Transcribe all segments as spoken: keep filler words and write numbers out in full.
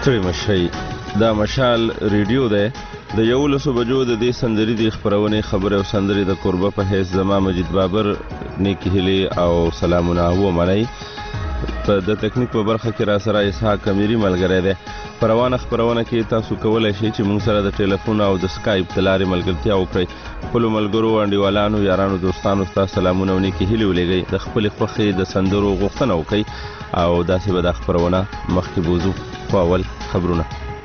ستړي مشئ. دا مشال ریډیو دی. د یولسو بجو د دې سندري د خبرونې خبره او سندري د قربه په حیث زما مجید بابر نیکی هلی او سلامونه و منئ. په د تکنیک په برخه کې را سره اسحاق کمیری ملګری دی. په روانه خبرونه کې تاسو کولای شئ چې موږ سره د ټلیفون او د سکایپ د لارې ملګرتیا وکړئ. خپلو ملګرو انډیوالانو یارانو دوستانو ته سلامونه او نیکې هیلې ولېږئ. د خپلې خوښې د سندرو غوښتنه وکړئ او داسې به دا خبرونه مخکې بوځو. خو اول خبرونه.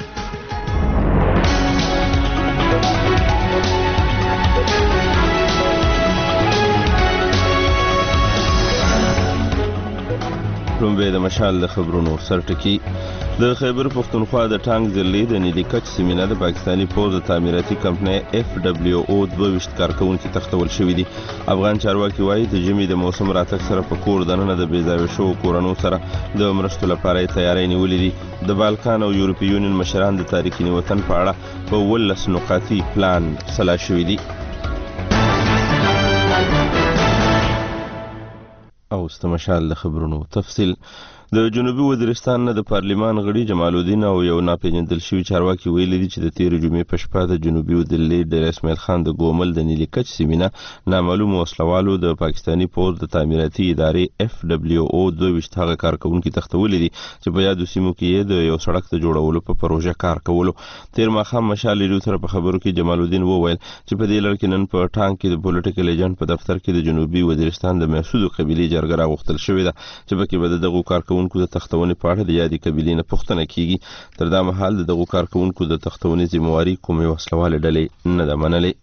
لومبې د مشال د خبرونو سرټکی. د خیبر پښتونخوا د ټانک ضلعې د نیلي کچ سیمینه د پاکستاني پوځ د تعمیراتي کمپنۍ اف ډبلیو او دوه ویشت کارکوونکي تختول شوي دي. افغان چارواکي وایي د ژمي د موسم راتګ سره په کور دننه د بې ځایه شوو کورنو سره د مرستو لپاره یې تیاری نیولې دي. د بالکان او یورپي یونین مشران د تارکیني وطن په اړه په ولس نقاطي پلان سلا شوي دي. او استمشال د خبرونو تفصیل. د جنوبي وزیرستان نه د پارلیمان غړي جمال الدین او یو ناپېژندل شوي چارواکي ویلي دي چې د تېرې جمعې په شپه د جنوبي دلې ډېر اسماعیل خان د ګومل د نیلي کچ سیمینه نامعلوم وسلوالو د پاکستاني پوځ د تعمیراتي ادارې اف ډبلیو او دوه ویشت هغه کارکوونکي تختولي دي چې په یادو سیمو کې یې د یو سړک د جوړولو په پروژه کار کولو. تېر ماښام مشال ریډیو سره په خبرو کې جمال الدین وویل چې په دې لړ کې نن په ټانک کې د پولیټیکل ایجنټ په دفتر کې د جنوبي وزیرستان د محسودو قبیلې جرګه راغوښتل شوې ده چې پکې به د دغو کارکوونکو د تختونې په اړه د یادې قبیلې نه پوښتنه کیږي. تر دا مهال د دغو کارکوونکو د تختونې ذمهواري کومې وسلوالې ډلې نه ده منلې.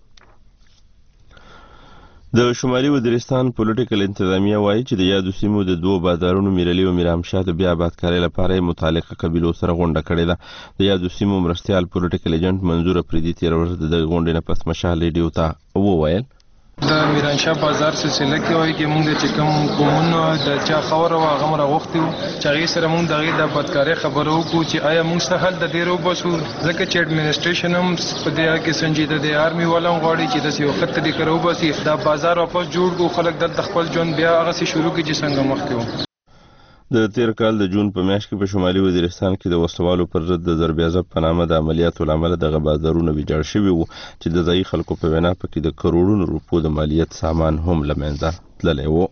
د شمالي وزیرستان پولیټیکل انتظامیه وایي چې د یادو سیمو د دوو بازارونو میرلي او میرامشاه د بیا آبادکارۍ لپاره یې متعلقه قبیلو سره غونډه کړې ده. د یادو سیمو مرستیال پولیټیکل ایجنټ منظور اپریدي تېره ورځ د دغې غونډې نه پس مشال ریډیو ته وویل د میرانشاه بازار سلسله کې وایي چې موږ د چې کوم قومونو د چا خبره وه هغه موږ راغوښتي وو چې هغې سره موږ د هغې د بدکارۍ خبره وکړو چې آیا موږ څه حل د دې راوباسو، ځکه چې اډمنسټریشن هم په دې کې سنجیده دی. آرمي والا هم غواړي چې داسې یو ښه طریقه راوباسي، دا بازار واپس جوړ کړو، خلک دلته خپل ژوند بیا هغسې شروع کړي چې څنګه مخکې وو. د تیر کال د جون په میاشت کې په شمالي وزیرستان کې د وسلوالو پر ضد د ضربیازب په نامه د عملیاتو له امله دغه بازارونه ویجاړ شوي وو چې د ځایي خلکو په وینا پکې د کروڑونو روپو د مالیت سامان هم له منځه تللی و.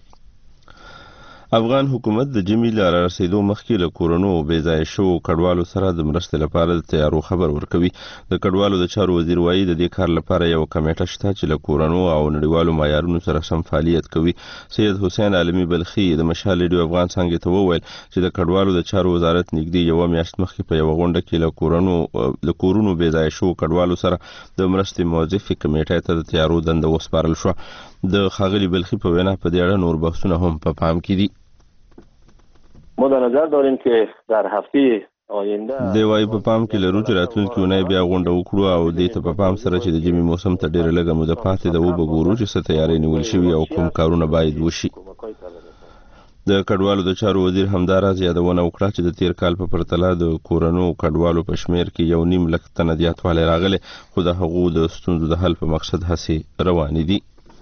افغان حکومت د ژمي له رارسېدو مخکې له کورونو او بې ځایه شوو کډوالو سره د مرستې لپاره د تیارو خبر ورکوي. د کډوالو د چارو وزیر وایي د دې کار لپاره یو کمیټه شته چې له کورونو او نړیوالو معیارونو سره سم فعالیت کوي. سید حسین عالمي بلخي د مشال ریډیو افغان څانګې ته وویل چې د کډوالو د چارو وزارت نږدې یوه میاشت مخکې په یوه غونډه کې له کورونو له کورونو بې ځایه شوو کډوالو سره د مرستې موظفې کمیټې ته د تیارو دنده وسپارل شوه. د ښاغلي بلخي په وینا په دې اړه نور بحثونه هم په پام کې دي. ما در نظر داریم که در هفته آینده دی وايي په پام کې لرو چې راتلونکي اونۍ بیا غونډه وکړو او دې ته په پام سره چې د ژمي موسم ته ډېره لږه موده پاتې ده وبګورو چې څه تیاری نیول شوي او کوم کارونه باید وشي. د کډوالو د چارو وزیر همداراز یادونه وکړه چې د تیر کال په پرتله د کورونو کډوالو په شمیر کې یو نیم لک تنه زیاتوالی راغلی، خو د هغو د ستونزو د حل په مقصد هڅې روانې دي.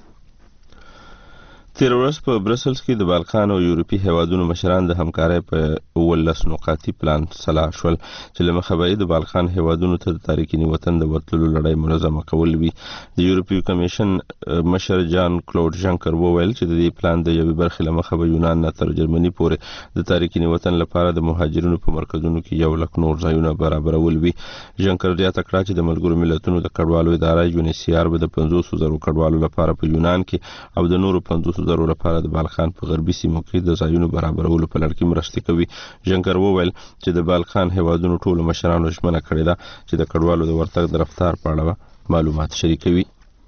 تېره ورځ په برسلز کې د بالکان او یورپي هیوادونو مشران د همکارۍ په ولس نقاطي پلان سلا شول چې له مخه به یې د بالکان هیوادونو ته د تارکیني وطن د ورتللو لړۍ منظمه کول وي. د یورپي کمیشن مشر جان کلوډ ژنکر وویل چې د دې پلان د یوې برخې له مخه به یونان نه تر جرمني پورې د تارکیني وطن لپاره د مهاجرینو په مرکزونو کې یو لک نور ځایونه برابرول وي. ژنکر زیاته کړه چې د ملګرو ملتونو د کډوالو اداره یونیسیار به د پنځوسو زرو کډوالو لپاره په یونان کې او د نورو پنځوسو زرو لپاره د بالکان په غربي سیمو کې د ځایونو برابرولو په لړ کې مرستې کوي. ژنکر وویل چې د بالکان هیوادونو ټولو مشرانو ژمنه کړې ده چې د کډوالو د ورتګ د رفتار په اړه معلومات شریکوي.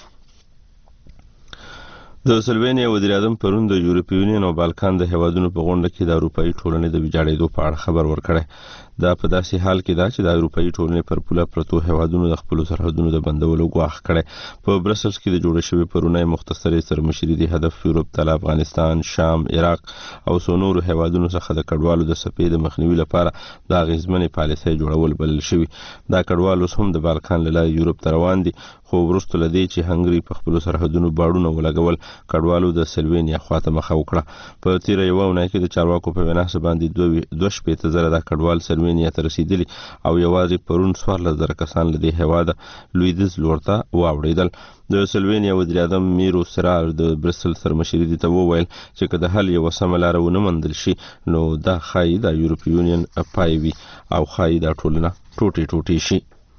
د سلوینیا وزیر اعظم پرون د یورپي یونین او بالکان د هیوادونو په غونډه کې د اروپایي ټولنې د ویجاړېدو په اړه خبر ورکړی. دا په داسې حال کې ده چې د اروپایي ټولنې پر پوله پرتو هیوادونو د خپلو سرحدونو د بندولو ګواښ کړی. په برسلز کې د جوړې شوې پرونۍ مختصرې سرمشري د هدف یورپ ته افغانستان، شام، عراق او څو نورو هیوادونو څخه د کډوالو د څپې د مخنیوي لپاره د اغېزمنې پالیسۍ جوړول بلل شوي. دا کډوال اوس هم د بالکان له لارې یورپ ته روان دي، خو وروسته لدی چې هنګري په خپل سرحدونو باړونه ولګول کډوالو د سلوینیا خواته مخه وکړه. په تیر یو ونه کې د چارواکو په وینا باندې دوه شپېته زره د کډوال سلوینیا ته رسیدلی او یوازې پرون څوارلس زره کسان لدی هواده لویدز لورته واوړیدل. د سلوینیا وزیر اعظم میرو سرار د برسل سرمشري دي ته وویل چې که د حل یو سم لار ونه مندل شي نو دا خای د یورپی یونین پایوي او خای د ټولنه ټوټي ټوټي شي.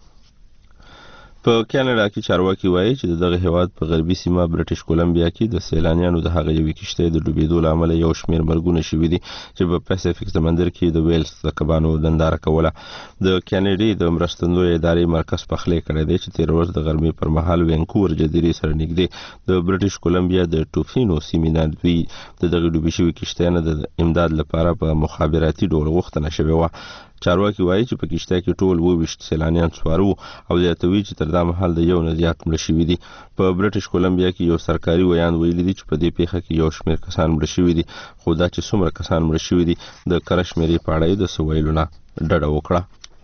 په کاناډا کې چارواکي وایي چې دغه هیواد په غربي سیمه برټش کولمبیا کې د سیلانیانو د هغه یوې کشته د ډوبېدو لامل یو شمېر مرګونه شوي دي چې په پیسفیک سمندر کې د ویلز د کبانو دنداره کوله. د کاناډي د مرستندوی ادارې مرکز پخلې کړی دی چې تیر ورځ د غرمې پر مهال وینکوور جزیرې سره نږدې د برټش کولمبیا د ټوفینو سیمینار دوی د دغه ډوبې شوي کشته نه د امداد لپاره په مخابراتي ډول غوښتنه شوې وه. چارواکي وایي چې په کشته کې ټول وویشت سیلانیان سوارو او زیاتوي چې تر دا مهال د یو نه زیات مړه شوي دي. په برټش کولمبیا کې یو سرکاري ویان ویلي دي چې په دې پیښه کې یو شمېر کسان مړه شوي دي، خو دا چې څومره کسان مړه شوي دي د کره شمېرې په اړه یې د څه ویلو نه ډډه وکړه.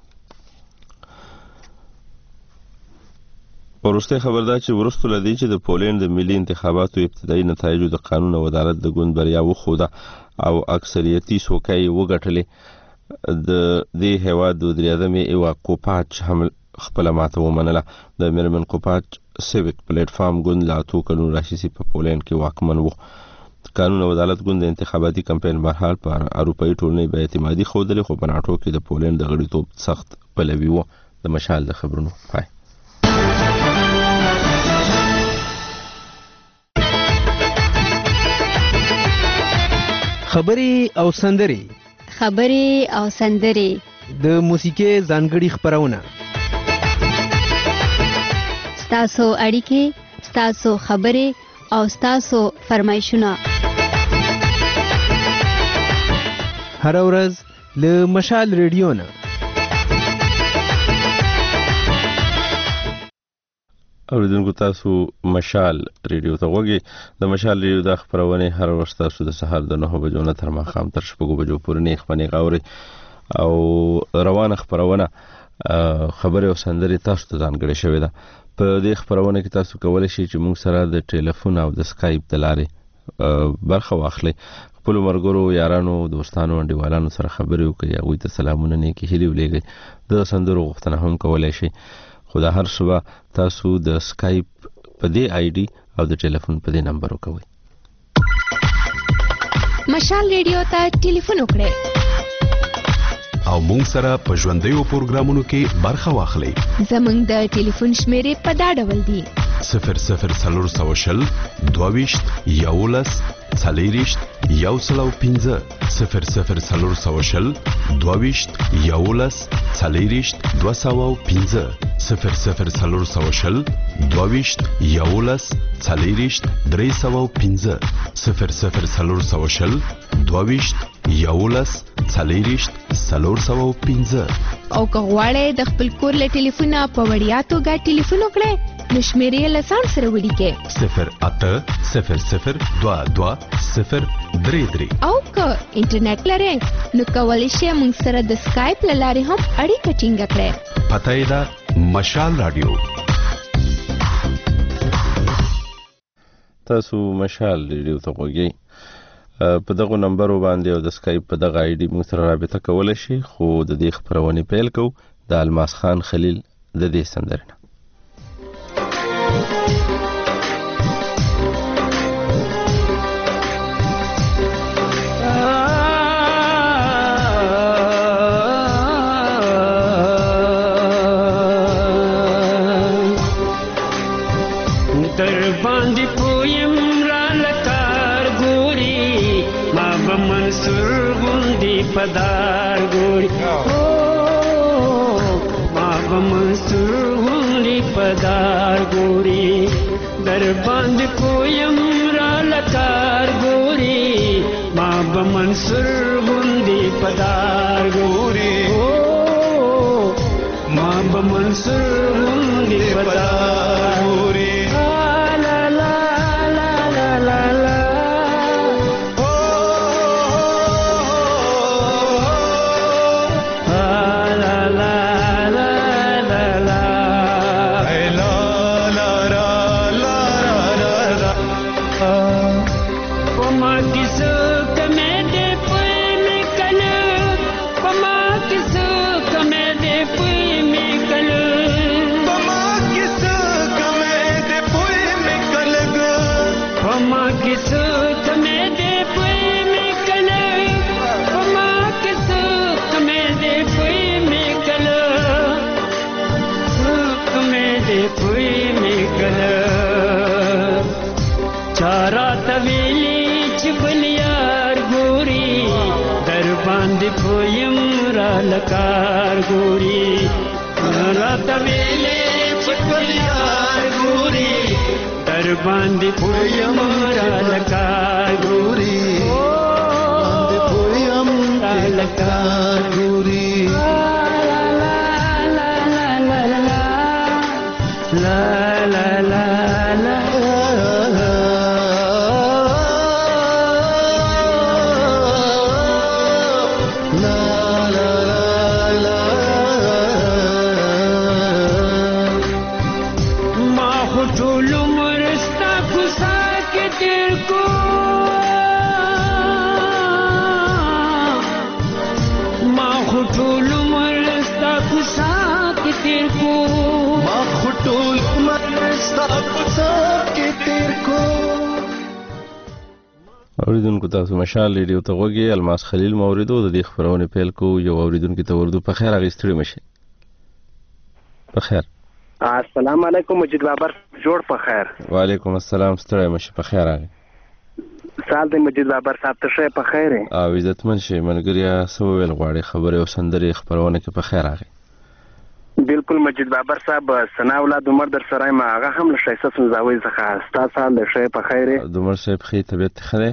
وروسته خبر ده چې ورستو لدی چې د پولند د ملي انتخاباتو ابتدایي نتایجو د قانون او عدالت د ګوند بریا وښوده او اکثریتي څوکۍ وګټلې. د دې هیواد د وزیر اعظم ایوا کوپاچ هم خپل ماته ومنله. د میرمن کوپاچ سیویک پلیټ فارم ګوند لا تو کلون راشي په پولند کې واکمن وو. قانون او عدالت ګوند د انتخاباتي کمپاین مرحله پر اروپאי ټولنې به اعتمادي خوده خو په ناټو کې د پولند د غړیتوب سخت پلوي وو. د مشال د خبرونو پای. خبري او سندري خبري او سندري د موسیقي ځانګړي خبرونه ستاسو اړیکې ستاسو خبري او ستاسو فرمایشونه هر ورځ له مشال ریډیو نه. اوریدونکو تاسو مشال ریډیو ته وګورئ. د مشال ریډیو د خبرونه هر ورځ تاسو د سهار د نهه بجو نه تر ماښام تر شپږو بجو پورې نه خبرونه غوړي او روانه خبرونه خبره او سندري تاسو ته ځانګړې شوې ده. په دې خبرونه کې تاسو کولای شئ چې موږ سره د ټلیفون او د سکایپ د لارې برخه واخلئ. خپل مرګرو یارانو دوستانو انډیوالانو سره خبرې وکړئ، هغوی ته سلامونه نیکې هیلې ولېږئ. د سندرو غوښتنه هم کولای شئ. خو دا هر صبح تاسو د سکایپ په دې آی ډي او د ټلیفون په دې نمبر وکوي. مشال ریډیو ته ټلیفون وکړئ او مونږ سره په ژوندیو پروګرامونو کې برخه واخلئ. زمونږ د ټلیفون شمیرې په دا ډول دي: صفر صفر څلور سوه شل دوه ویشت یولس څلېرویشت یو سل او پنځه صفر صفر څلور سوه شل دوه ویشت یولس څلېرویشت دوه سوه او پنځه صفر صفر څلور سوه شل دوه ویشت یولس څلېرویشت درې سوه او پنځه صفر صفر څلور سوه شل دوه ویشت یولس څلېرویشت څلور سوه او پنځه. او که غواړئ د خپل کور له ټلیفونه په وړیا توګه ټلیفون وکړئ نو شمیرې له ځان سره ولیکئ: صفر اته صفر صفر دوه دوه صفر درې درې. او که انټرنیټ لرئ نو کولی شئ موږ سره د سکایپ له لارې هم اړیکه ټینګه کړئ. پته یې ده مشال رادیو. تاسو مشال ریډیو ته وګورئ. په دغه نمبر باندې او د سکایپ په دغه آی ډي موږ سره رابطه کولای شئ. خو د دې خبرونه پیل کوو د الماس خان خلیل د دې سندرنه. पदार गोरी ओ माँ मंसूर हुंडी पदार गोरी दर बंद कोयम लकार गोरी माँ मंसूर हुंडी पदार गोरी ओ माँ मंसूर हुंडी पदार गोरी. ला ला ला ला ला ला دې پوی می کړه چارا تویلی چې بل یار ګوري در باندې پویم را لکار ګوري چارا تویلی چې بل یار ګوري در باندې پویم را لکار ګوري باندې پویم را لکار ګوري La la la la اوریدونکو تاسو مشال ریډیو ته غوږی الماس خلیل موریدو د دې خبرونه پیل کو یو اوریدونکو ته وردو په خیر اغستړي مشه په خیر السلام علیکم مجید بابر جوړ په خیر وعلیکم السلام ستړي مشه په خیر اغه سال د مجید بابر صاحب ته شه په خیر او عزتمن شي منګریا سو ویل غواړي خبره او سندري خبرونه کې په خیر اغه بالکل مجید بابر صاحب سنا اولاد عمر در سره ما هغه هم له شایسته سنځاوي څخه ستا سال له شه په خیر د عمر صاحب خې طبيعت خره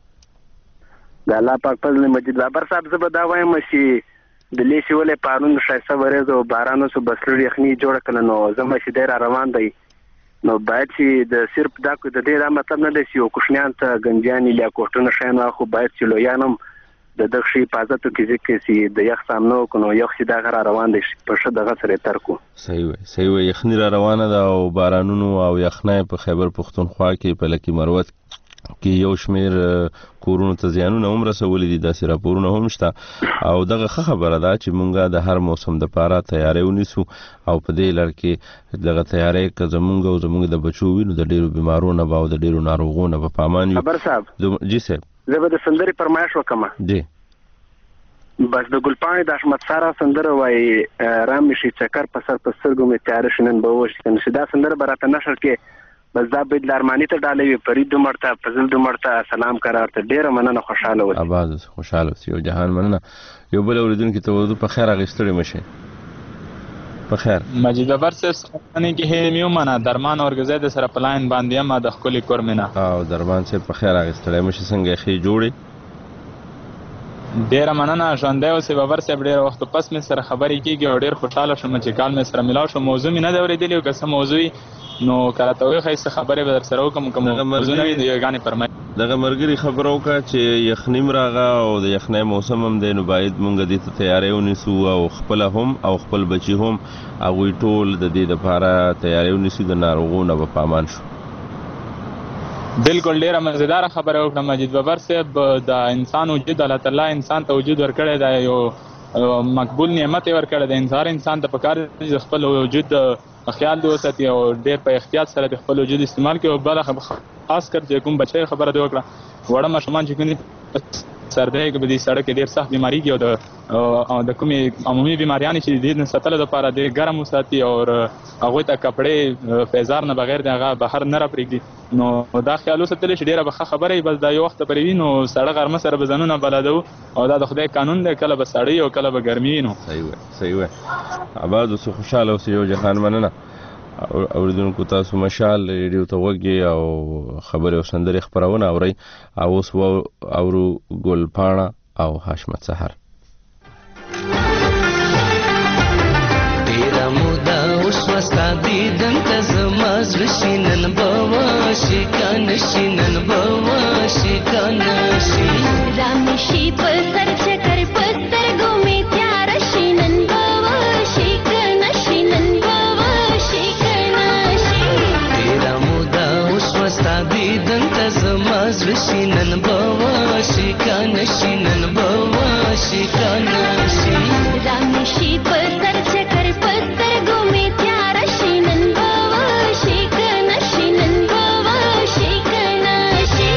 د الله پاک فضل مجید بابر صاحب زه به دا وایم چې د لیشي ولې پارون شایسته ورېزو بارانو سو بسلړي یخني جوړ کړه نو زما چې ډیر روان دی نو باید چې د صرف دا کو د دې دا مطلب نه دی چې کوښنیان ته گنجاني لا کوټونه شاینه خو باید چې لویانم د دغشي حفاظت کې ځکه چې د یخ سامنو کو نو یخ چې دا غره روان دي په شه دغه سره ترکو صحیح وي صحیح وي یخني را روانه ده او بارانونو او یخنه په خیبر پختونخوا کې په لکی مروت کې یو شمیر کورونو ته زیانونه هم رسولي دي داسې راپورونه هم شته او دغه خبره ده چې مونږه د هر موسم د پاره تیاری ونیسو او په دې لړ کې دغه تیاری که زمونږ او زمونږ د بچو وینو د ډیرو بیمارونو او د ډیرو ناروغونو په پامان یو خبر صاحب جی صاحب زه به د سندري پرمایش وکم جی بس د ګلپاڼې د احمد سارا سندره وای رام شي چکر په سر په سترګو می تیار شنن به وشي کنه دا سندره براته نشر کې بس دا به لارمانی ته ډالې فرید مرته فضل د مرته سلام قرار ته ډیره مننه خوشاله و اباز خوشاله یو جهان مننه یو بل اوریدونکو ته وځو په خیر اغستړي مشه په خیر مجید بابر صاحب څنګه کې هې میو منه درمان اورګزې د سره پلاین باندې ما د خپل کور منه او درمان صاحب په خیر اغستړي مشه څنګه خې جوړي ډیره مننه ژوندۍ اوسې بابر صاحب ډیره وخت پس مې سره خبرې کیږي او ډیر خوشاله شوم چې کال مې سره ملاو شو موضوع مې نه دی اورېدلی او که څه موضوع نو کله ته وایي ښایسته خبرې به در سره وکړم کوم موضوع نه وي د یوګانې فرمایي دغه مرګري خبره وکړه چې یخنیم راغه او د یخنۍ موسم هم دی نو باید مونږ دې ته تیاری ونیسو او خپل هم او خپل بچي هم هغوی ټول د دې دپاره تیاری ونیسو د ناروغونو به پامان شو بالکل ډیره مزیدار خبره وکړه مجید بابر صاحب د انسان وجود الله تعالی انسان ته وجود ورکړی دی یو مقبول نعمت یې ورکړی دی انسان انسان ته پکار دی خپل وجود خیال دی وساتي او ډیر په احتیاط سره د خپل وجود استعمال کوي او بل خاص کر چې کوم بچی خبره دی وکړه وړه ماشومان چې کوم سردی کې به دې سړک ډیر سخت بیماری کې او د د کومې عمومي بیماریانې چې د دې ساتلو لپاره ډېر ګرم وساتي او هغوی ته کپړې فیضار نه بغیر د هغه بهر نه راپرېږدي نو دا خیال وساتلی چې ډېره به ښه خبره وي بس دا یو وخته پرې وي نو سړه غرمه سره به ځانونه بلدو او دا د خدای قانون دی کله به سړی او کله به ګرمي وي نو صحیح وی صحیح وی اباد اوسې خوشحاله اوسې یو جهان مننه اوریدونکو تاسو مشال ریډیو ته وګي او خبرې او سندرې خبرونه اوري او اوس اورو ګل پاڼه او حشمت سحر ډیره موده اوس وستا دیدن ته زما زړه شي نن به وشي کنه شي نن به وشي کنه شي رام شي په سر چکر په سترګو مې تیار شي نن به وشي کنه شي نن به وشي کنه شي ډیره موده اوس وستا دیدن ته زما زړه شي نن به وشي کنه شي نن به وشي کنه شي رام شي په سر چکر په سترګو مې تیار شي نن به وشي کنه شي نن به وشي کنه شي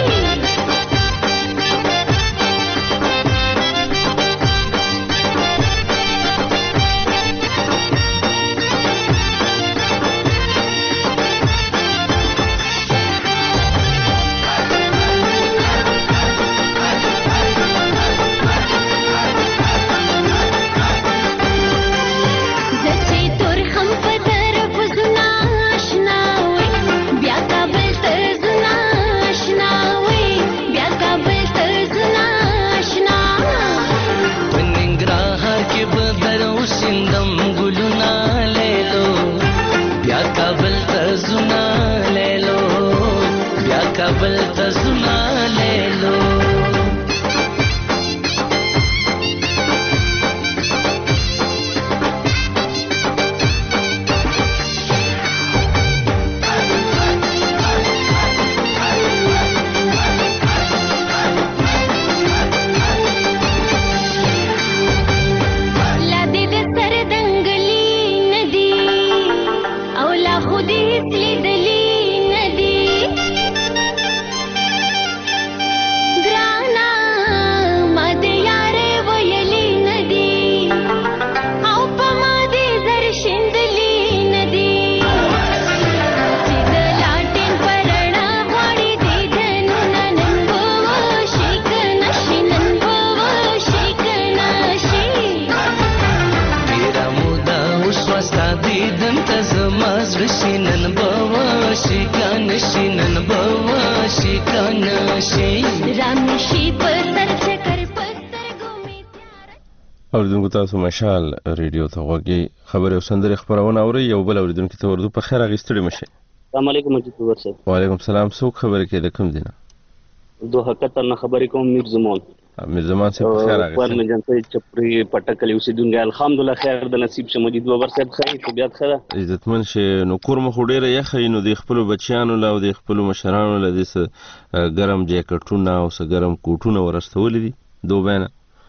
دیدن ته زما زړه شي نن به واشي کنه شي نن به واشي کنه شي رامشي په سر چکر پسترګو می اوریدونکو تاسو مشال ریډیو ته غوږی خبره او سندره خبرونه اوري یو بل اوریدونکو ته ورته په خیر اغستړي مشه. السلام علیکم مجید ورسه. وعلیکم السلام. څوک خبره کې د کوم دینه؟ دوه حقیقت نه خبرې کوم میر زمان. میر زمان څه په خیر اغستړي. ورنه جنته چپری پټکلی اوسیدونکو الحمدلله خیر د نصیب شه مجید ورسه خیر طبيعت خره. عزتمن شه نو کور مخ ډیره یخې نو د خپل بچیانو له او د خپل مشرانو له دې ګرم جیکټونه او س ګرم کوټونه ورستول دي دوبینه.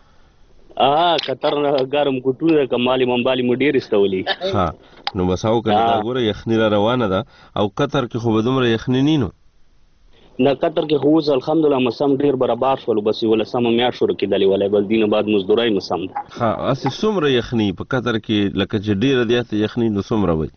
اه قطر ګرم کوټونه کمالي منبالي مډیر استولي. ها نو مساو کنه دا ګوره یخنی را روانه ده او قطر کې خو به دومره یخنی نه نو نه قطر کې خو الحمدلله مسام ډیر برابر شول بس ول سم میا شروع کېدلی ولای بل دینه بعد مزدورای مسام ده. ها اسی څومره یخنی په قطر کې لکه چې ډیر دیاته یخنی نو څومره وي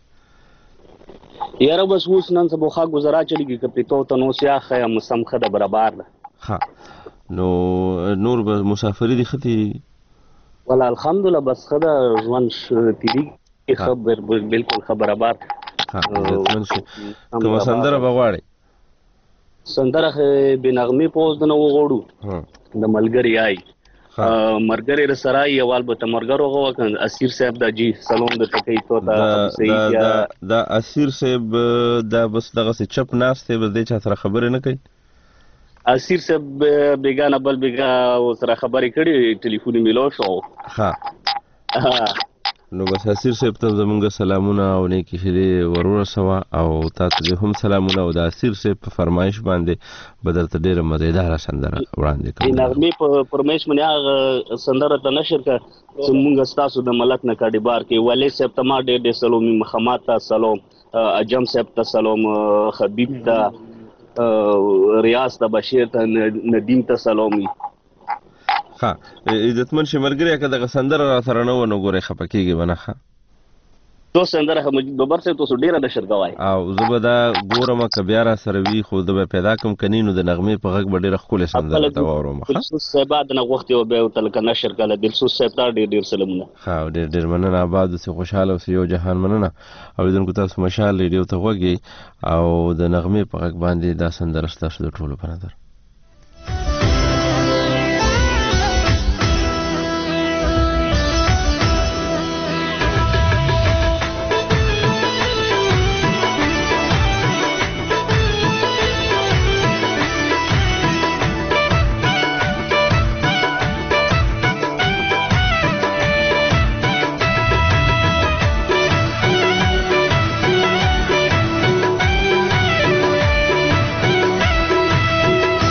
یاره بس اوس نن سبا خا گزارا چلیږي که پریتو ته نو سیا خیا مسام خده برابر ده. ها نو نور به مسافری دي ختی ولا الحمدلله بس خدا ژوند تیری خبر بالکل خبره بار. ها عزتمن شه کوم سندره بغواړي سندره به نغمه پوز د نو غوړو د ملګری آی مرګری رسرای یوال به تمرګرو غو کن اسیر صاحب د جی سلام د تکي تو دا دا اسیر صاحب دا بس دغه چپ ناس ته به د چا سره خبره نه کوي. اسیر صاحب بیگانه بل بیگا سره خبرې کړي ټلیفون میلو شو. ها نو بس اسیر صاحب ته زمونږ سلامونه او نیکی خیری ورور سوا او تاسو هم سلامونه او د اسیر صاحب په فرمایش باندې بدرته ډیره مزیدار سندره وړاندې کوم. نغمه په فرمایش باندې هغه سندره ته نشر کا زمونږ تاسو د ملت نه کډی بار کې ولی صاحب ته ما ډېر ډېر سلام محمد ته سلام اجم صاحب ته سلام حبیب ته ریاض ته بشیر ته ندیم ته سلامي. ها عزتمن شه ملګری که دغه سندره را سره نه ونه ګورې خپکیږي ونه ښه تو سندره خو مجید ببر صاحب تاسو ډیره د شرګوای او زه به دا ګورم که بیا را سره وي خو د به پیدا کوم کني نو د نغمې په غږ به ډېره ښکلې سندره ته واورم. دلسوز صاحب د نه وخت یو به تل کنه نشر کله دلسوز صاحب ته ډېر ډېر سلامونه. ها ډېر ډېر مننه آباد اوسې خوشحاله اوسې یو جهان مننه. اوریدونکو تاسو مشال ریډیو ته غوږی او د نغمې په غږ باندې دا سندره ستاسو د ټولو په نظر رامشي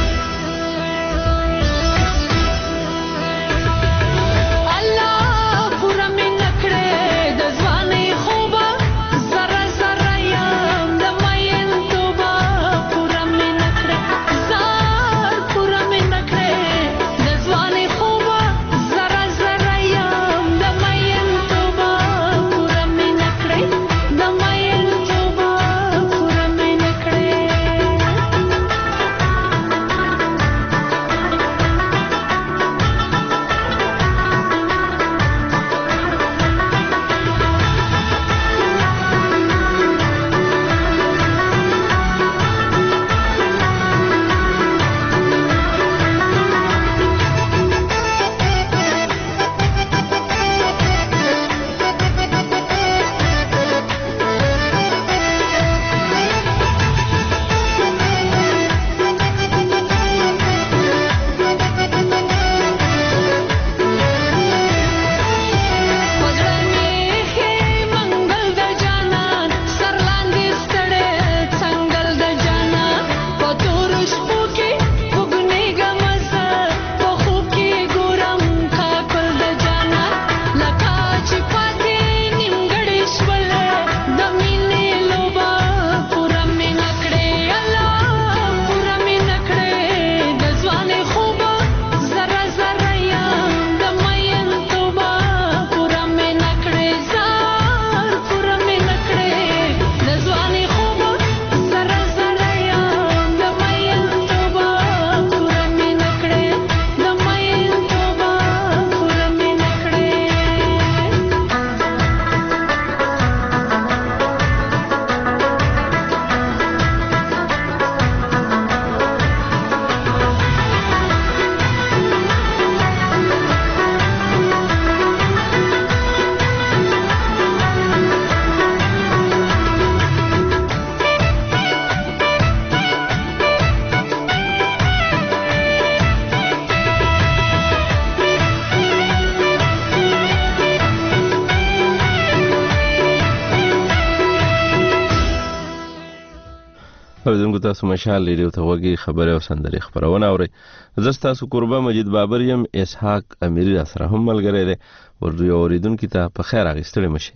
اوریدونکو تاسو مشال ریډیو ته وګورئ خبره او سندري خبرونه اورئ. زه تاسو قربا مجید بابر یم. اسحاق امیری را سره هم ملګری دی. ور اوریدونکو ته په خیر اغستړی مشي.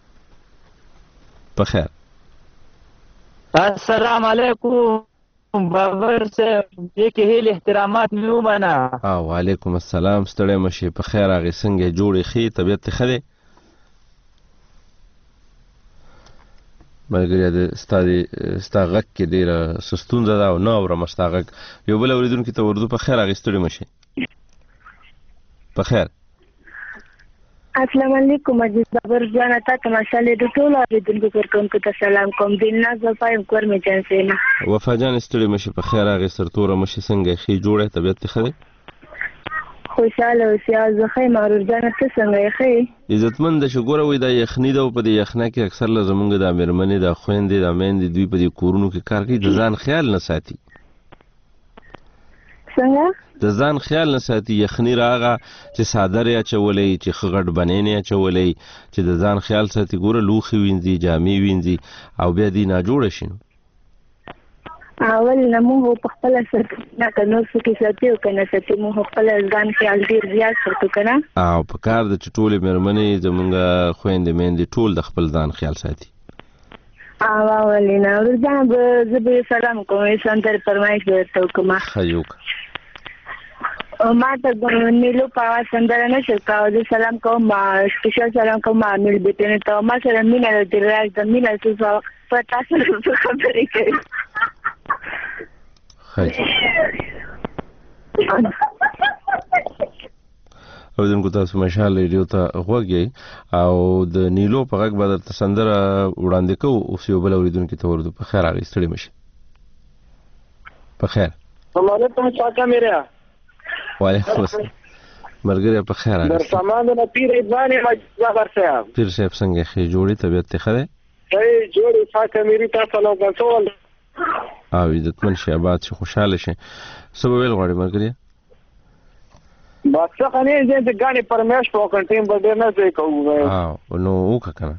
په خیر. السلام علیکم بابر صاحب، دې کې هیل احترامات مې ومنه. او وعلیکم السلام، ستړی مشي. په خیر اغې څنګه جوړې خې طبیعت ښه دی؟ ملګری د ستادي ستا غږ کې ډېره ستونزه ده او نه اورم ستا غږ. یو بل اورېدونکي ته اردو په خیر هغې ستړي مشي. په خیر. السلام علیکم مجید بابر جان، تا ته ماشاءالله د ټولو اورېدونکو کوونکو ته سلام کوم. دلناز وفا یم کور مې جنسینا. وفا جان ستړي مشي. په خیر هغې سرتوره مشي. څنګه ښې جوړه طبیعت ښه دی؟ خوشاله اوسې. زه ښه یم مرور جانه، ته څنګه یې؟ ښه یې؟ عزتمند ده شکر. وایي دا یخني ده او په دې یخنه کې اکثر له زمونږ د مېرمنې د خویندې د میندې دوی په دې کورونو کې کار کوي، د ځان خیال نه ساتي. څنګه؟ د ځان خیال نه ساتي. یخني راغه چې څادر یې اچولی، چې ښه غټ بنین یې اچولی، چې د ځان خیال ساتي. ګوره لوښي وینځي، جامې وینځي او بیا دې ناجوړه شي. نو اول نه موږ په خپل سر نه کنو څه ساتي او کنه ساتي، موږ خپل ځان خیال ډیر زیات ساتو کنه. او په کار د ټولې مېرمنې زمونږ خویندې میندې ټول د خپل ځان خیال ساتي. او اولینه ورځان به زه به سلام کوم. سندر فرمایش ورته کوم. خیوک او ما ته نیلو په سندر نه شکاو. زه سلام کوم، ما سپیشل سلام کوم امیل بیتنه ته. ما سره مینا د راز د مینا څه په تاسو خبرې کوي. اوریدونکو تاسو مشال ریډیو ته غوږ یې او د نیلو په غږ به درته سندره وړاندې کوو. اوس یو بل اوریدونکي ته ورځو. په خیر هغې ستړي مشي. په خیر. السلام علیکم چاکا میرا. وعلیکم السلام ملګری. په خیر هغې در سامان نه پیر ادوان مجید بابر صاحب. پیر صاحب څنګه ښې جوړې طبیعت دې ښه دی؟ ښې جوړې چاکا میري تاسو له ګټول او عزتمن شي، آباد شي، خوشحاله شي. څه به ویل غواړې ملګريه؟ بس څه نه دې د ګاڼې پرمیش په کنټین به ډېر نه ځای کوو. او نو وکړه که نه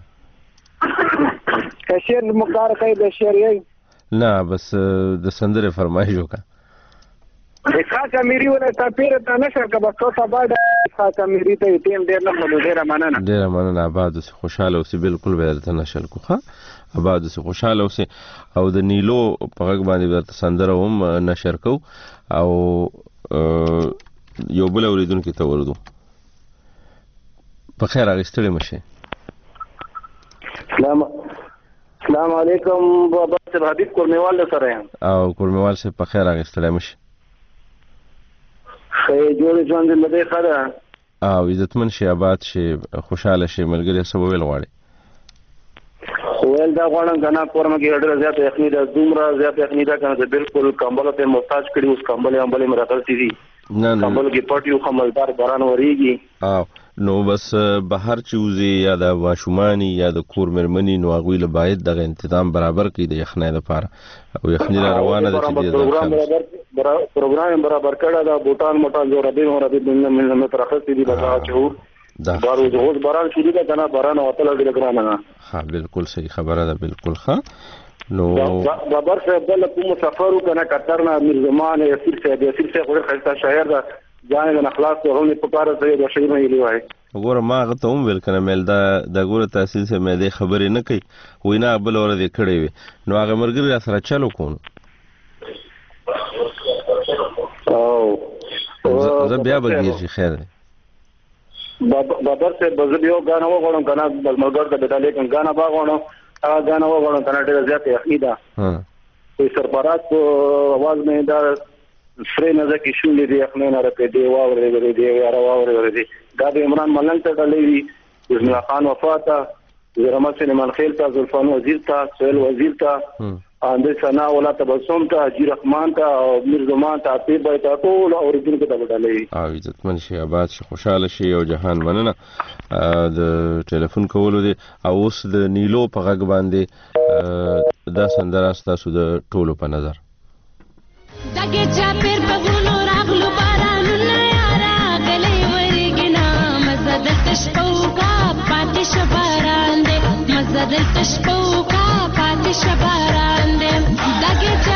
که شعر مقدار کوي د شعر یې نه بس د سندرې فرمایش وکړه. خاکه میری ولا تا پیر ته نشه که بس تو سبا د خاکه میری ته ټیم ډېر نه ملو. ډېره مننه. ډېره مننه. آباد اوسې، خوشحاله اوسې. بالکل به درته نشل کو. ښه آباد اوسې، خوشحاله اوسې. او د نیلو په غږ باندې درته سندره هم نشر کو. او یو بل اورېدونکي ته ورځو. په خیر هغې ستړي مشي. السلام علیکم بابا صاحب، حبیب کورمیوال سره یم. او کورمیوال صاحب په خیر هغې ستړی مشي. ښه جوړې ژوند دې لدې ښه ده. او عزتمن شي، آباد شي، خوشحاله شي. ملګري څه به ویل غواړې؟ ویل دا غواړم که نه کور مې کې ډېره زیاته یخني ده، دومره زیاته یخني ده که نه چې بالکل کمبلو ته محتاج کړي. اوس کمبلې امبلې مې راغلتې دي. نه نه کمبل کې پټ یو خملدار باران ورېږي. او نو بس بهر چې وځي یا د ماشومانې یا د کور مېرمنې نو هغوی له باید دغه انتظام برابر کړي د یخنۍ لپاره. او یخني را روانه ده چې پروګرام برابر کړی ده. بوټان موټان جوړېدي ورېدي مې تر اخیستې دي. بس هغه چې و بار اوس باران شروع ده که نه باران وتلی ډېره ګرانه ده. ها بالکل صحیح خبره ده. بالکل ښه. نو بابر صاحب بل کوم سفر وکنه قطر نه امیر زمان یسیر صاحب. یسیر صاحب ډېر ښایسته شاعر ده. ځان یې نه خلاص کړو هم په کار ته د شعر ویلي وای. وګوره ما هغه ته هم ویل کنه مېل دا د ګوره تحصیل صاحب مې دې خبرې نه کوي. وایي نه بل ورځ یې کړې وي. نو هغه ملګري را سره چل وکړو. زه بیا به ګیر شي. خیر دی بابر صاحب. زه بیا ګاڼه وغواړم که نه بل ملګر ته بېډالې کړم ګاڼه به غواړم. هغه ګاڼه وغواړم که نه ډېره زیاته یخني ده. سرفراز په اواز مې دا سرې نه ځکه شونډې د یخنۍ نه رپېدې واورېدې یاره واورېدې. دا د عمران ملنګ ته ډلې وي، بسم الله خان وفا ته، زرمت سلیمان خیل ته، زلفان وزیر ته، سهیل وزیر ته، اندې ثنا ولا تبسم ته، حاجي رحمان ته او میر زمان ته، عطیب بای ته ټول اورېدونکو ته به ډلې وي. او عزتمن شي، آباد شي، خوشحاله شي. او جهان مننه د ټلیفون کولو دی. او اوس د نیلو په غږ باندې دا سندره ستاسو د ټولو په نظر. دغه چاپیر په غلو راغلو بارانونه یارا غلې ورګنا مزه د تشپو کا پاتې شباران دې مزه د تشپو کا پاتې شباران دې دغه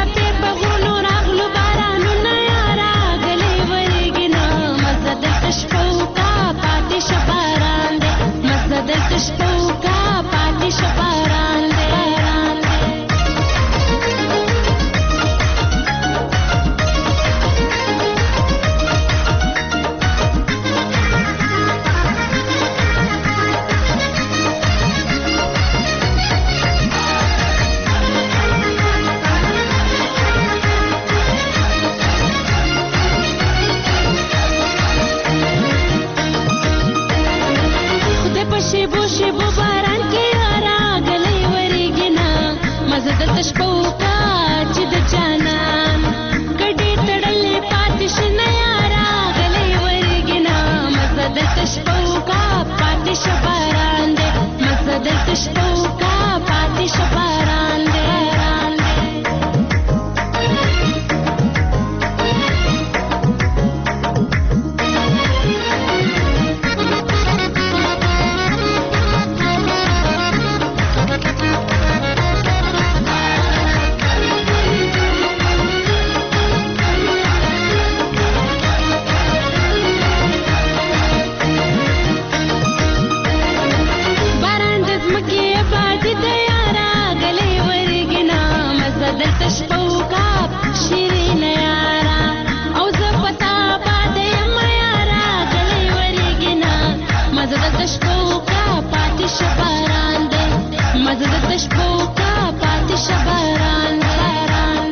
پشپو کا پاتې شه باران باران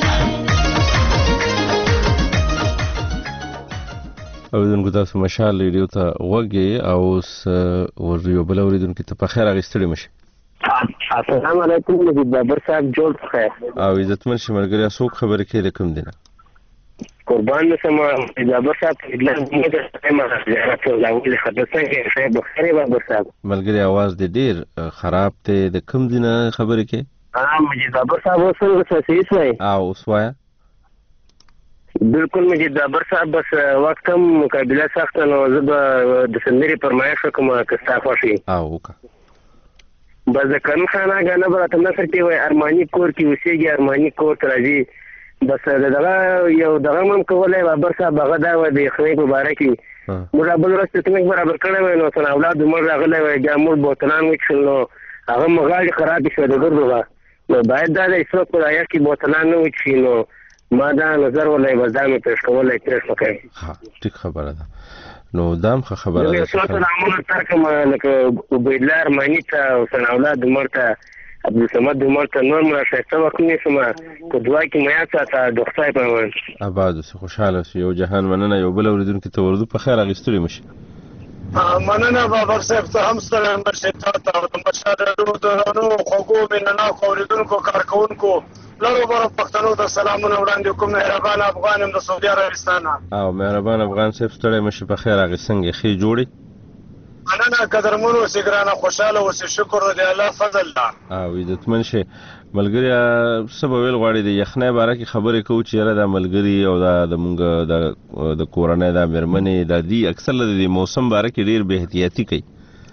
اوریدونکو تاسو مشال ریډیو ته وګورئ او اوس وريو بل اوریدونکو ته په خیر اغستړي مشه. السلام علیکم مجید بابر صاحب جوړ خیر او عزتمن شمرګریا څوک خبرې کوي کوم دینه قربان نسمه مجید بابر صاحب اجلاس موږ ما زیارت لاول خدمت څنګه شه بخیر بابر صاحب ملګری आवाज دې ډیر خراب ته د کوم دینه خبرې کوي ها مجید بابر صاحب اوس څه صحیح وای او اوس وای بالکل مجید بابر صاحب بس وخت کم مقابله سخت نو زه د سندري پرمایش کوم که تاسو شي او وکړه بس د کن خانه غنه برته نصر کې وای ارمانی کور کې وسیږي ارمانی کور راځي بس دغه یو دغه مم کولای بابر صاحب هغه دا و د خنۍ مبارکي موږ بل ورځ ته موږ برابر کړو نو څنګه اولاد موږ راغلی وای د امور بوتلان وښلو هغه مغاړي خراب شو دغه نو باید دا د اسلام په آیات کې بوتلان نه وښینو ما دا نظر ولای وځامه پېښ کولای پېښ وکړي ها ټیک خبره ده نو دام خبره ده چې تاسو عمل ترکم لکه وبیلار مانی ته او څنګه اولاد مرته عبدالصمد مرته نور مرشته وکړي سم کو دعا کې میا ساته دوختای په ون آباد اوسه خوشاله اوسه یو جهان مننه یو بل اوریدونکو ته ورده په خیر اغستړي مشه مننه بابر صاحب ته هم سلام مرشد ته او مشاهده نو خوګو مننه اوریدونکو کارکونکو لارو بارو پښتنو ته سلامونه وړاندې کوم مهربان افغان د سعودي عربستان او مهربان افغان صاحب ستړی مشه په خیر هغه څنګه خې جوړي مننه قدرمنو سګرانه خوشاله اوسې شکر دې الله فضل الله او عزتمن شه ملګری سبا ویل غواړي د یخنۍ باره کې خبرې کوو چې یاره د ملګری او د مونږ د کورنۍ د مرمنې د دې اکثر د موسم باره کې ډیر به احتیاطي کوي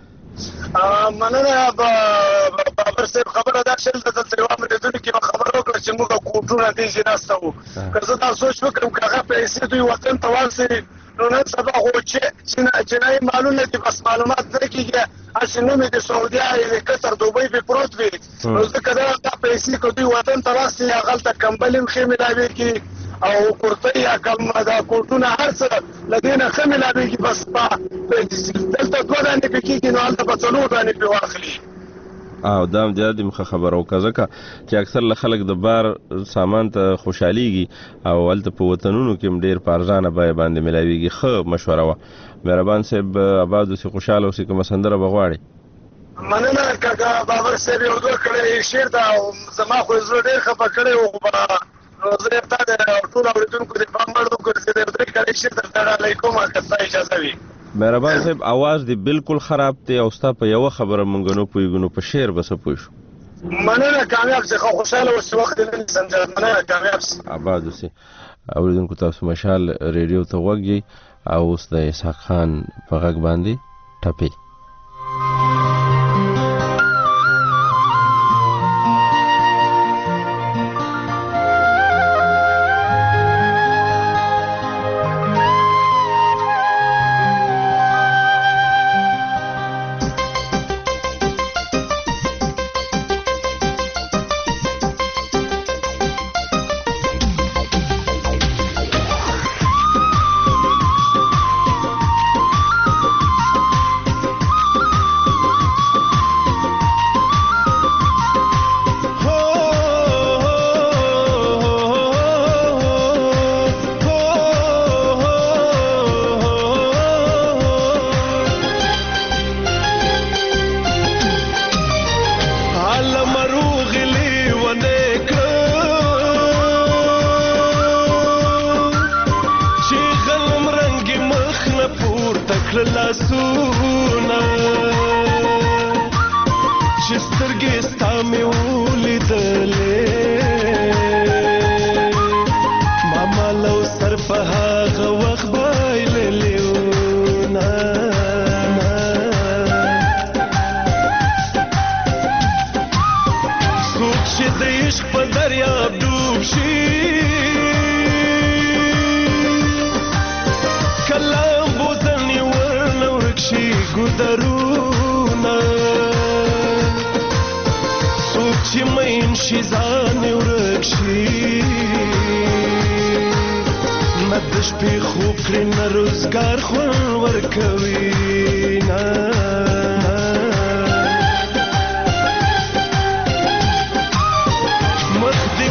مننه بابر صاحب خبره دا شل د تلوام ردونکو کې خبر وکړه چې موږ کوټونه دي جناستو که زه تاسو سوچ وکړم که هغه پیسې دوی وطن ته واغسي نو نن سبا خو چې جنایي مالونه دي بس معلومات نه کېږي چې نوم د سعودي عربستان قطر دوبۍ په پروت وي نو ځکه دا پیسې که دوی وطن ته واغسي هغلته کمبل هم ښې ملاویږي او کورتۍ یا کم دا کوټونه هر څه له دې نه ښه ملاویږي بس دلته دوه دانې پې کېږي نو هلته به څلور دانې پې واخلي او دا هم د مخه خبره وکړه ځکه چې اکثر له خلک د بار سامان ته خوشحاليږي او هلته په وطنونو کې هم ډېر په ارزانه بیه باندې ملاویږي ښه مشوره وه مهربان صاحب آباد اوسې خوشحاله اوسې کومه سندره به غواړې مننه کاکا بابر صاحب یو دوه کړی شعر ته زما خو زړه ډېر خفه کړی و خو به نو زه یې تا د ټولو اورېدونکو د پام وړ وکړو چې د یو درې کړی شعر درته ډالۍ کوم که ستا اجازه وي مهربان صاحب आवाज دی بالکل خراب دی او ستا په یو خبره مونږ نو پویګنو په شعر بس پوي شو مننه کامیاب څه خو خوشاله اوس وخت دې سمجه مننه کامیاب آباد اوسې اوریدونکو تاسو مشال ریډیو ته وګورئ او اوس د اسحاق خان په غږ باندې ټپي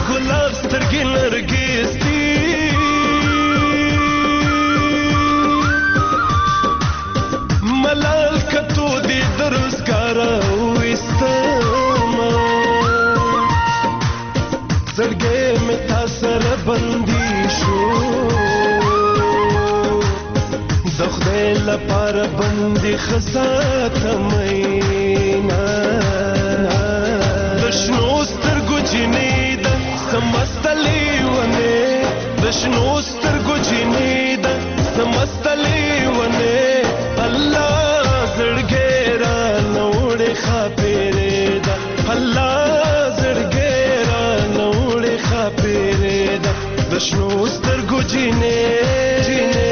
ګلاب سترګې نرګس دي ملال کتو دې درزګارا وستما زړګې مې تا سره بندي شو د خدای لپاره بندي خساته مینا د شنو سترګو جنې ده سمستلې ونه د شنو سترګو جنې ده سمستلې ونه الله زړګې را نوړې خاپېرې ده الله زړګې را نوړې خاپېرې ده د شنو سترګو جنې جنې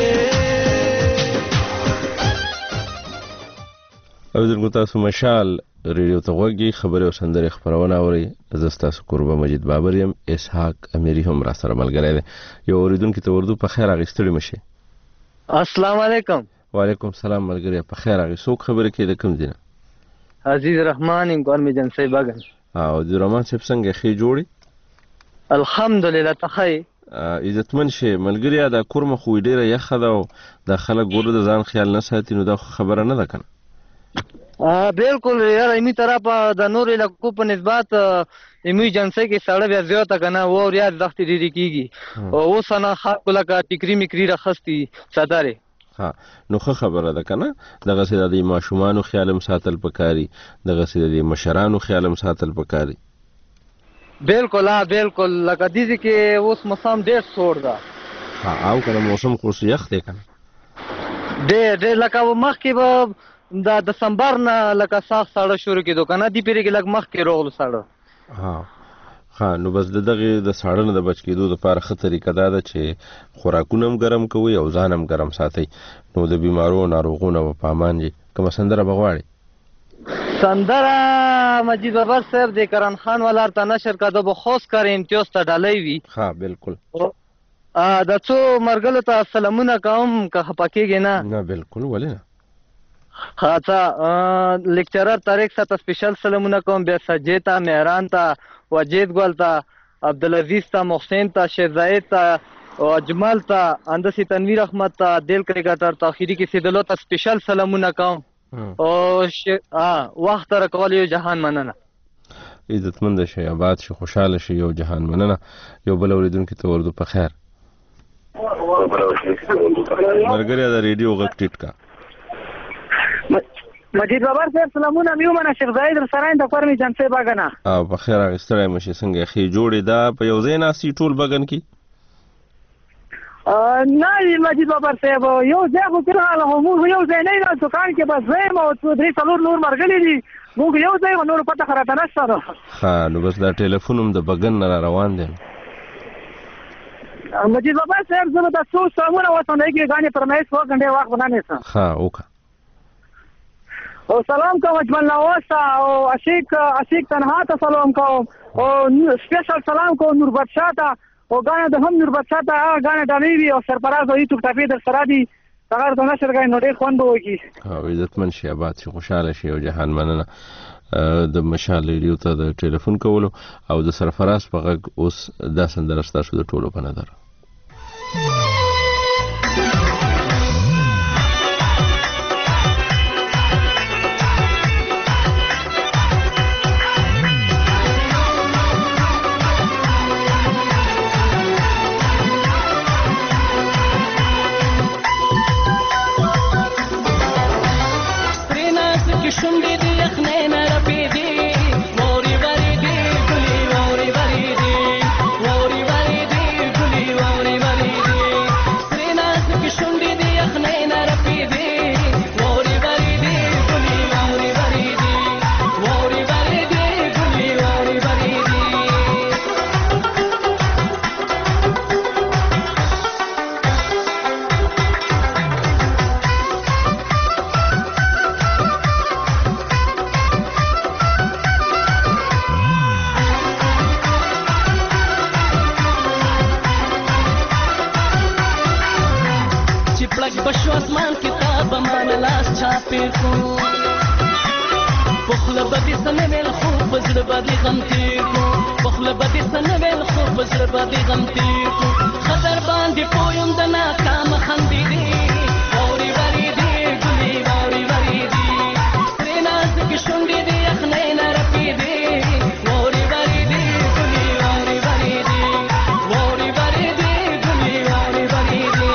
اوریدونکو تاسو مشال ریډیو ته غوږی خبرې او سندرې خبرونه اوري زه ستاسو قربه مجید بابر یم اسحاق امیری هم را سره ملګری دی یو اوریدونکو ته اردو په خیر اغوستلی مشي السلام علیکم وعلیکم سلام ملګری په خیر اغوي څوک خبرې کوي د کوم ځای نه عزیز رحمان یم کور مې جنسي بغن او د رحمان صاحب څنګه ښه جوړي الحمدلله ته ښه عزتمن شي ملګری دا کورمه خو ډیره یخه ده او د خلک ګورو د ځان خیال نه ساتي نو دا خبره نه ده کنه بالکل یار ایمی طرف د نور علاقو په نسبت ایمی جنسي کې ساړه بیا زیاته کنه و او ریاض دختې ډېری کیږي او اوس نه خلکو لکه ټیکري میکري راخستي ساتاره ها نو خو خبره ده کنه دغه سید د ماشومانو خیالم ساتل پکاري دغه سید د مشرانو خیالم ساتل پکاري بالکل ها بالکل لکه دې کې اوس موسم ډېر سوړ ده ها او کنه موسم خو یخ دی کنه ډېر ډېر لکه مخکې به دا دسمبر نه لکه ساخ ساړه شروع کېدو کنه دی پیری کې لګ مخ کې روغلو ساړه ها ها نو بس دغه د ساړه نه د بچ کېدو لپاره ښه طریقه دا ده چې خوراکونه هم ګرم کوي او ځان هم ګرم ساتي نو د بیمارو ناروغونو په امان دي کوم سندره بغواړي سندره مجید بابر صاحب د کرن خان ولر ته نشر کده به خاص کر امتیاز ته ډالۍ وي ها بالکل ا د څو مرګلو ته سلامونه کوم که خپکیږي نه نه بالکل ولې نه خاصه لیکچرر طارق ته سپیشل سلامونه کوم بیا سجیتا مهران ته وجید ګل ته عبدالعزیز ته محسن ته شیخزاید ته او اجمل ته اندسی تنویر احمد ته دل کرکټر ته اخیری کې سیدلو ته سپیشل سلامونه کوم او ها وخت را کول یو جهان مننه عزتمند شي آباد شي خوشاله شي یو جهان مننه یو بل اوریدونکو ته ورده په خیر مرګریا د ریډیو غږ ټیټ کا مجید بابر صاحب سلامونه میومنه شیخ زاید سراین د کورمي جنسي باغنه او په خیر اغستړی مشي څنګه خې جوړې دا په یو ځای ناسي ټول بغن کې نه مجید بابر صاحب یو ځای خو کړه له موږ یو ځای نه نه دکان کې بس زم او درې څلور نور مرګلې دي موږ یو ځای نور پته خراته نشته ها نو بس دا ټلیفون هم د بغن نه روان دي مجید بابر صاحب زه د څو سمونه وسنه کې غانې پرمایس و غنډه واخ بنانه سم ها اوکه او سلام کوم اجمل نواسا او عشق عشق تنها ته سلام کوم او سپیشل سلام کوم نور بادشاہ ته او غاڼه د هم نور بادشاہ ته غاڼه ډالۍ وی او سرپراز او یوټیوب ټاپې در سره دي هغه د نشر غاڼه نو ډېر خوند وږي او عزتمن شي آباد شي خوشاله شي او جهان مننه د مشال ریډیو ته د ټلیفون کولو او د سرفراز په غږ اوس دا سندره ستاسو د ټولو په نظر بخله بدی سمه مل خوب بزړه بدی غم تیر کو بخله خوله به دې څه نه ویل خو په زړه به دې غم تېر کړو ښه در باندې پوه یم د ناکامه خندېدې واورې ورېدې ګلې واورې ورېدې سرې نازکې شونډې دې یخنۍ نه رپېدې واورې ورېدې ګلې واورې ورېدې واورې ورېدې ګلې واورې ورېدې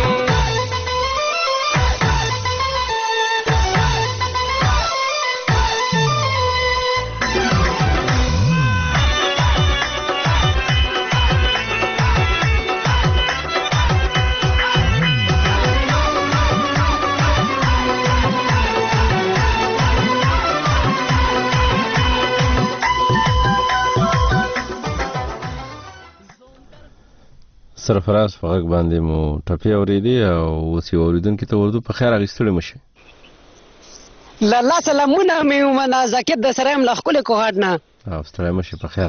سرفراز په غږ باندې مو ټپې اورېدې او اوس یې اورېدونکي ته اردو په خیر اخیستلی مو شي لاله سلامونه مې ومنه زاکر د سره یم له ښکلې کوهاټ نه او ستړی مه شي په خیر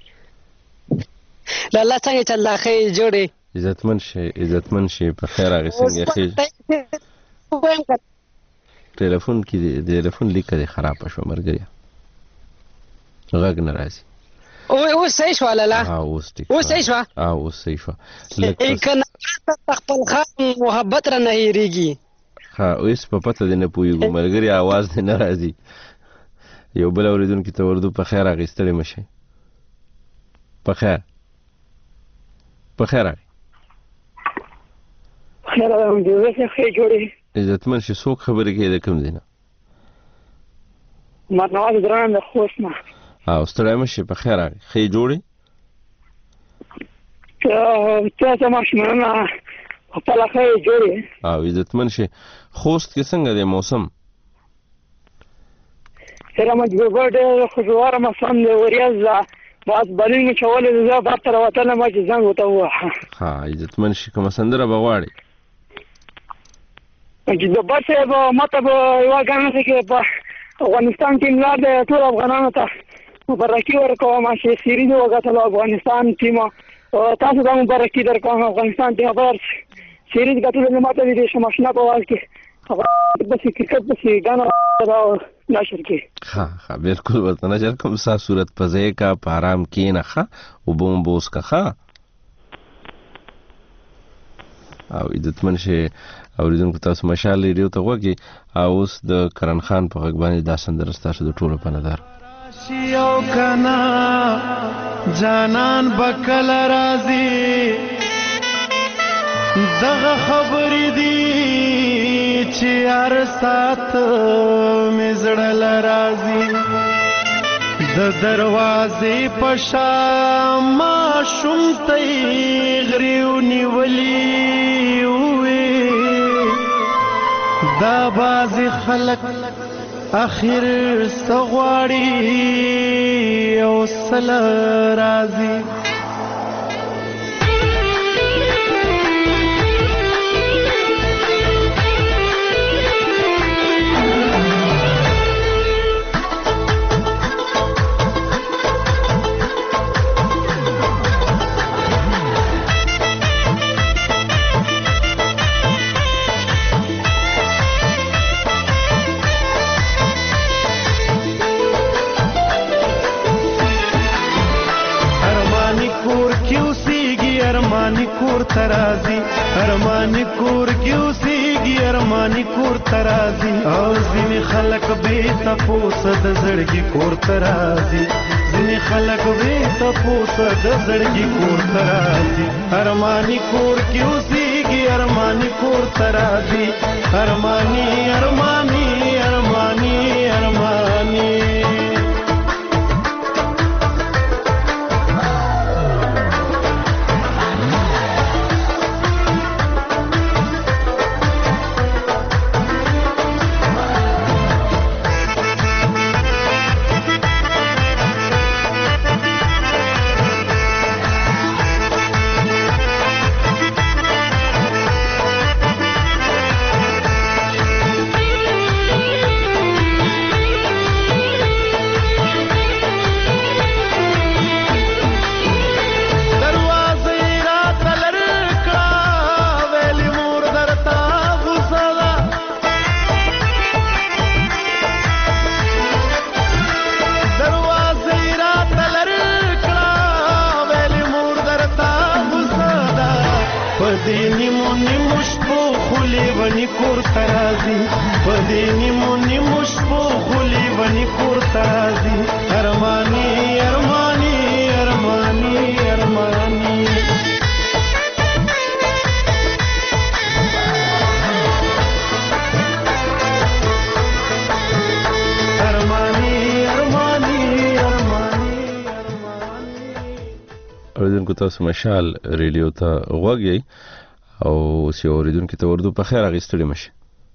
لاله څنګه چل دا ښې جوړې عزتمن شي عزتمن شي په خیر هغې څنګه ښې ټلیفون کې ټلیفون لیکه دې خرابه شوه ملګریه غږ نه راځي اوس صحیح شوه لاله اوس ټیک اوس صحیح شوه اوس صحیح شوه که نه خپل خان محبت را نه هېرېږي ها اوس په پته دې نه پوهېږو ملګري اواز دې نه راځي یو بل اورېدونکي ته اردو په خیر هغې ستړی مه شئ په خیر په خیر هغې عزتمن شي څوک خبرې کوي د کوم ځای نه مرنواز ګران د خوست نه او ستړی مه شي په خیر هغې ښې جوړې تاسو ماشومانه خپله ښې جوړې او عزتمن شي خوست کې څنګه دی موسم سره مجبور ډېر خوشواره موسم دی وریځ ده باز بلین مې چولې زه بار ته راوتلم چې زنګ ورته ووهه ها عزتمن شي کومه سندره به غواړې چې د بر صاحب ماته به یوه ګڼه چې کې په افغانستان ټیم لار دی ټول افغانانو ته مبارکي ورکوم چې سیریز وګټلو افغانستان ټیم تاسو ته مبارکي درکوم افغانستان ټیم خبر سیریز ګټلو نه ماته دې شماشنا په واز کې بس کرکټ بس ګانا نشر کې ها ها بالکل ورته نشر کوم سا صورت پځې کا پارام کې نه ښه او بوم بوس کا ښه او عزتمن شي اوریدونکو تاسو مشال ریډیو ته وګورئ او اوس د کرن خان په غږ باندې دا سندره ستاسو د ټولو په نظر یو کنا جانان بکل راضي دغه خبرې دي چې هر سات مې زړه راضي د دروازې په شا ماشوم ته غریو نیولي وې دا بازي خلک اخر سغواړي او سل راضي ارمانی کور ترازی ارمانی کور کیوسیږي ارمانی کور ترازی او ځینې خلک به تاسو د زړګي کور ترازی ځینې خلک به تاسو د زړګي کور ترازی ارمانی کور کیوسیږي ارمانی کور ترازی ارمانی ارمانی ارمانی ارمانی ونی کور ترازی پدې نیمو نیمو شپو خلی ونی کور ترازی ارمانی ارمانی ارمانی ارمانی اوریدونکو تاسو مشال ریډیو ته غوږی او سی اوریدونکو ته اردو په خیر اغستړي مشه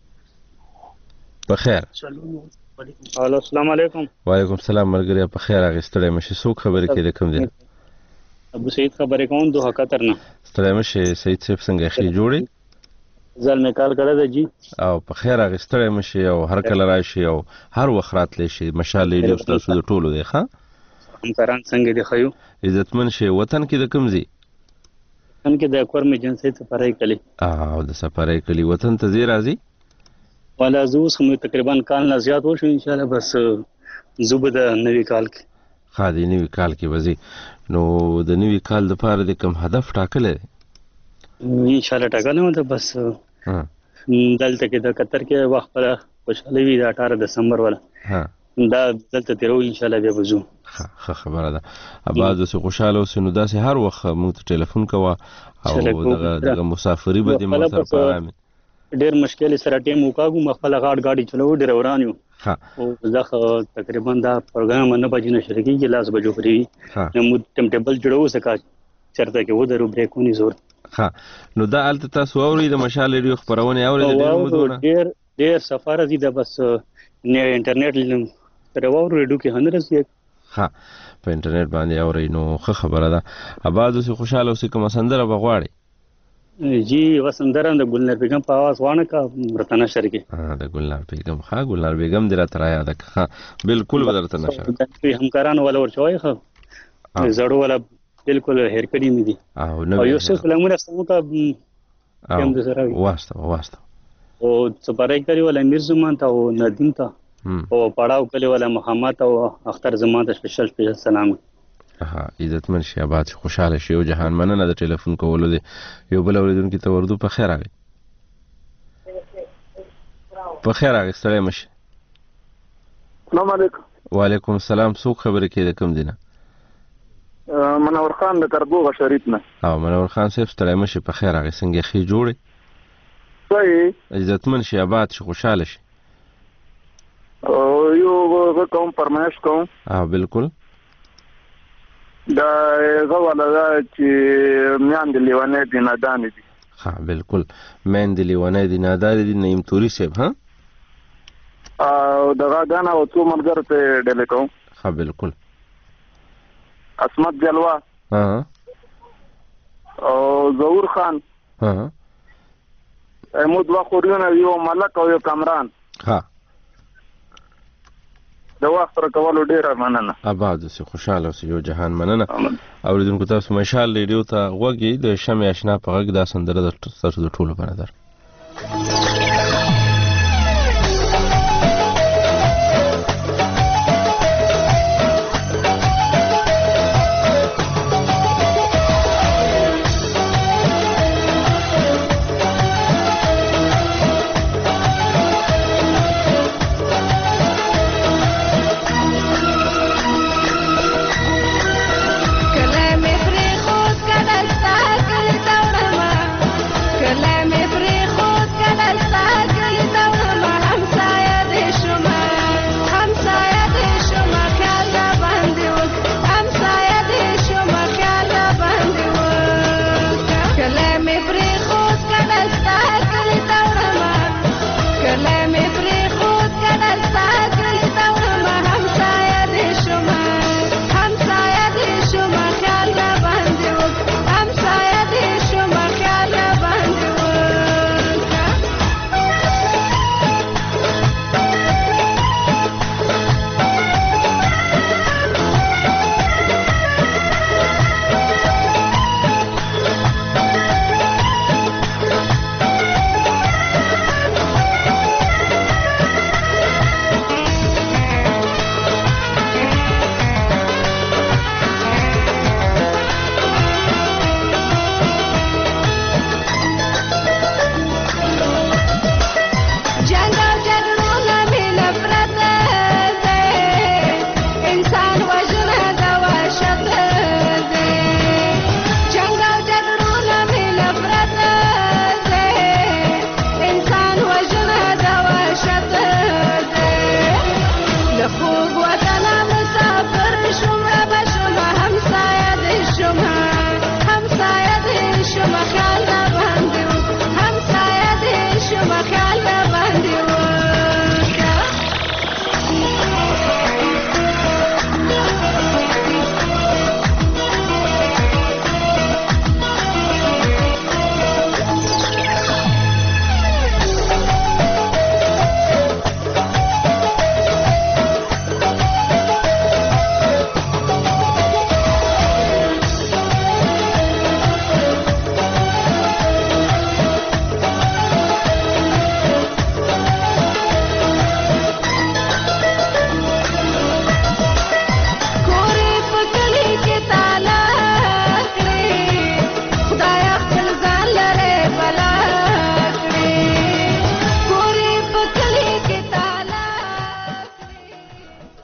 په خیر الو السلام علیکم وعلیکم السلام مرګریا په خیر اغستړي مشه سو خبره کې کوم دي ابو سعید خبرې کوم دوه خطر نه ستړي مشه سعید صاحب څنګه خې جوړي ځل مې کال کړه د جی او په خیر اغستړي مشه او هر کله راشي او هر وخت راتلی شي مشال ریډیو تاسو د ټولو دی ښا همکاران څنګه دي خيو عزتمن شي وطن کې د کوم ځای وطن کې د اکور می جنسي سفرای کلی او د سفرای کلی وطن ته زی راځي ولا زوس هم تقریبا کال نه زیات وشو ان شاء الله بس زوب د نوی کال کې خادي نوی کال کې وځي نو د نوی کال د پاره د کوم هدف ټاکل ان شاء الله ټاکل نو د بس دلته کې د قطر کې وخت پر خوشاله وي د اٹھارہ دسمبر ولا ها دا دلته تیرو ان شاء الله به وځو ښه خبره ده اباز اوس خوشاله اوس نو داسې هر وخت موږ ته ټلیفون کوه او دغه مسافری به د موټر په اړه ډېر مشکل سره ټیم وکاګو مخفل غاډ غاډي چلو ډېر وران یو ها او ځکه تقریبا دا پروګرام نه بجې نه شرکی کې لاس بجو پری نو ټیم ټیبل جوړو سکا چرته کې و درو بریکونی زور ها نو دا الته تاسو اوري د مشال ریډیو خبرونه اوري د ډېر مودونه ډېر ډېر سفر دي د بس نه انټرنیټ لم تر وور ریډیو کې هنرس یې ها په انټرنیټ باندې اوري نو ښه خبره ده اباز اوس خوشاله اوس کوم سندره بغواړي جی وسندره د ګلنار بیگم په आवाज وانه کا رتنا شرکی ها د ګلنار بیگم ها ګلنار بیگم دره تر یاد ها بالکل بدرته نشه همکارانو ولا ورچوي ها زړو ولا بالکل هیر کړی مې دي او نو یوسف لمونه سمو کا کوم د سره واسطه واسطه او سپارای کړی ولا امیر زمان ته او ندیم ته او پړاو کلی ولا محمد او اختر زمان ته سپیشل سپیشل سلام ها عزتمن شي آباد خوشاله شي او جهان مننه د ټلیفون کولو دی یو بل اوریدونکو ته وردو په خیر راغی په خیر راغی ستړی مشه السلام علیکم وعلیکم السلام څوک خبرې کې د کوم دینه منور خان د کربوغه شریف نه او منور خان صاحب ستړی مشه په خیر راغی څنګه خې جوړي صحیح عزتمن شي آباد شي خوشاله شي او یو کوم فرمایش کوم ها بالکل دا غواړه چې میان د لیوانې د نادان دي ها بالکل مین د لیوانې د نادان دي نیم توري صاحب ها او دغه غانا او څو مرګر ته ډلې کوم ها بالکل اسمت جلوا ها او ظهور خان ها احمد واخورونه یو ملک او یو کامران ها د وخت پر کولو ډیر مننه آباد اوسې خوشاله اوسې یو جهان مننه اوریدونکو تاسو مشال ریډیو ته غوږی د شمع آشنا په غږ دا سندره د تاسو د ټولو په نظر کله مې پرې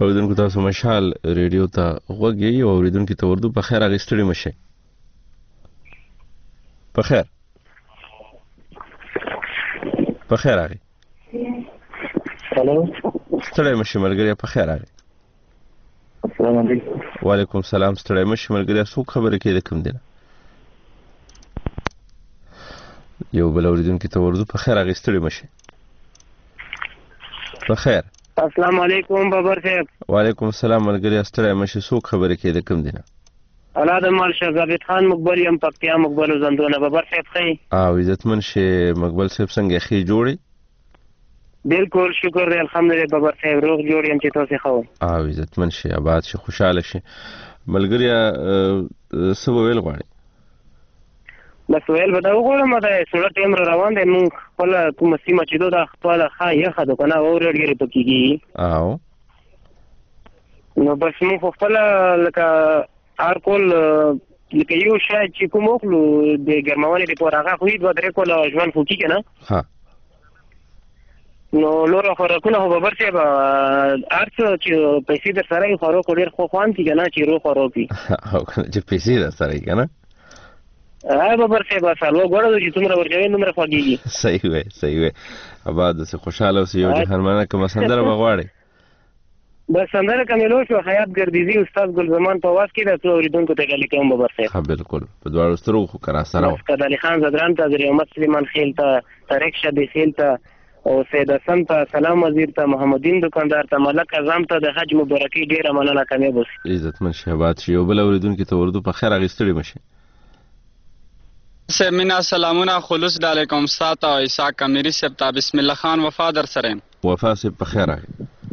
اوریدونکو تاسو مشال ریډیو ته غوږی او اوریدونکو ته اردو په خیر اغستړي مشه په خیر په خیر اغي هلو ستړي مشه ملګری په خیر اغي السلام علیکم وعلیکم السلام ستړي مشه ملګری څو خبره کې د کوم دینه یو بل اوریدونکو ته اردو په خیر اغستړي مشه په خیر السلام علیکم بابر صاحب وعلیکم السلام ملګری ستړی مشه څوک خبرې کې د کوم دینه اولاد مال شهزاد خان مقبل یم پکتیا مقبل زندونه بابر صاحب خی او عزتمن شه مقبل صاحب څنګه خي جوړي بالکل شکر دی الحمدلله بابر صاحب روغ جوړ یم چې تاسو خو او عزتمن شه آباد شه خوشاله شه ملګری سبا ویل غواړي بس ویل به دا وګورم دا سوله ټیم روان دی نو خپل کوم سیمه چې دا خپل ښه یخه ده کنه اورېږي پکېږي او نو بس مو خپل لکه هر کول لکه یو شی چې کوم وکړو د ګرماونې لپاره هغه خو دوه درې کول ژوند خو کې کنه ها نو لور خوراکونه هو ببر صاحب ارڅ چې پیسې در سره یې خوراک ډېر خو خوان کې کنه چې روح خوراکي او چې پیسې در سره یې کنه هاي بابر صاحب سالو غوړو چې څومره ورځي نومره خوږي صحیح وي صحیح وي آباد سه خوشاله اوسې یو جهانمانه کوم سندره بغواړي بس سندره کملو شو حیات ګردیزي استاد ګل زمان په واس کې د څو اوریدونکو ته غلي کوم بابر صاحب ها بالکل په دواړو سترو خو کرا سره و کله علي خان زدران ته محمد سلیمان خیل ته طارق شبی خیل ته او سید حسن ته سلام وزیر ته محمدین دکاندار ته ملک اعظم ته د حج مبارکي ډیره مننه کوي بس عزتمن شهبات شي او بل اوریدونکو ته اردو په خیر اغستړي مشه سمینا سلامونه خلوص علیکم ساته او عیسی کمیری سپتا بسم الله خان وفادر سره وفا سه په خیر راغی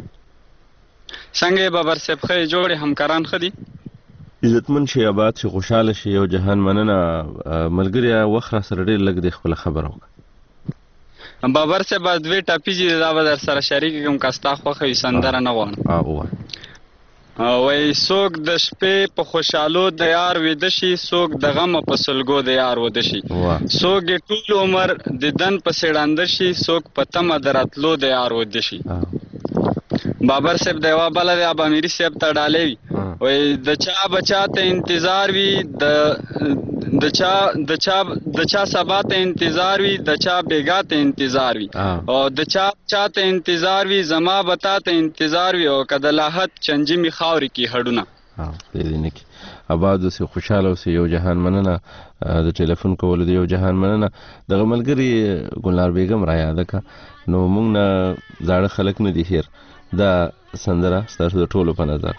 څنګه بابر سپ خې جوړې همکاران خدي عزتمن شي آباد شي خوشاله شي او جهان مننه ملګری وخره سره ډېر لګ د خپل خبر او بابر سپ دوی ټاپی جی دا در سره شریک کوم کاستا خو خې سندره نه وانه او وای سوک د شپې په خوشالو د یار وېد شي سوک د غم په سلګو د یار ود شي سوک ټول عمر د دن په سړاند شي سوک په تم دراتلو د یار ود شي بابر صاحب دیوا بل د ابا میری صاحب ته ډالې وای د چا بچا ته انتظار وي د د چا د چا د چا سبا ته انتظار وي د چا بیګا ته انتظار وي او د چا چا ته انتظار وي زما بتا ته انتظار وي او کده لاحت چنجي می خاوري کی هډونه ها دې نه کی آباد سه خوشاله اوسې یو جهان مننه د ټلیفون کول دی یو جهان مننه د ملګری ګلنار بیگم را یاد کا نو موږ نه زاړه خلک نه دي هیر دا سندره ستاسو د ټولو په نظر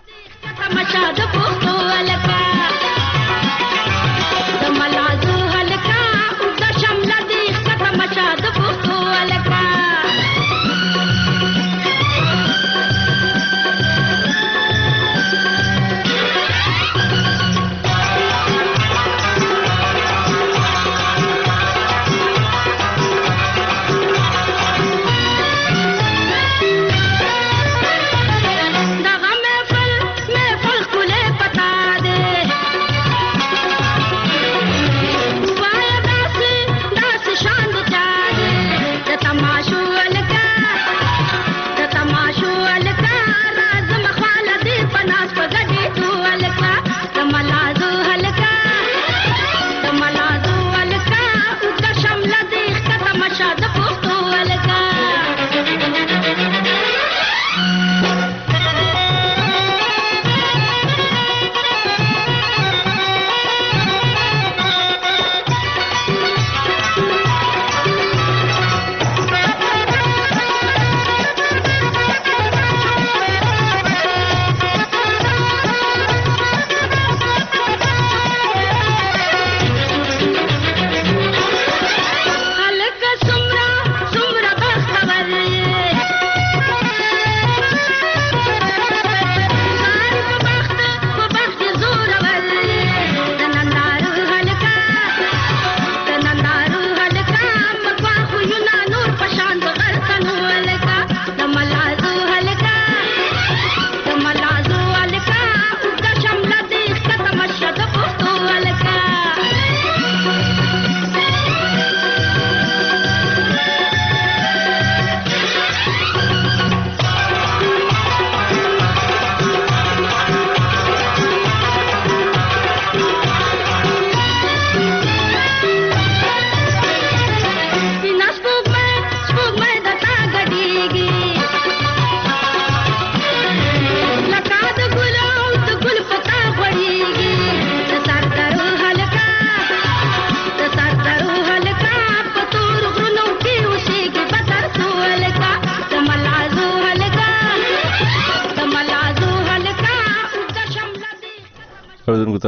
دغه محفل محفل کله پتا دے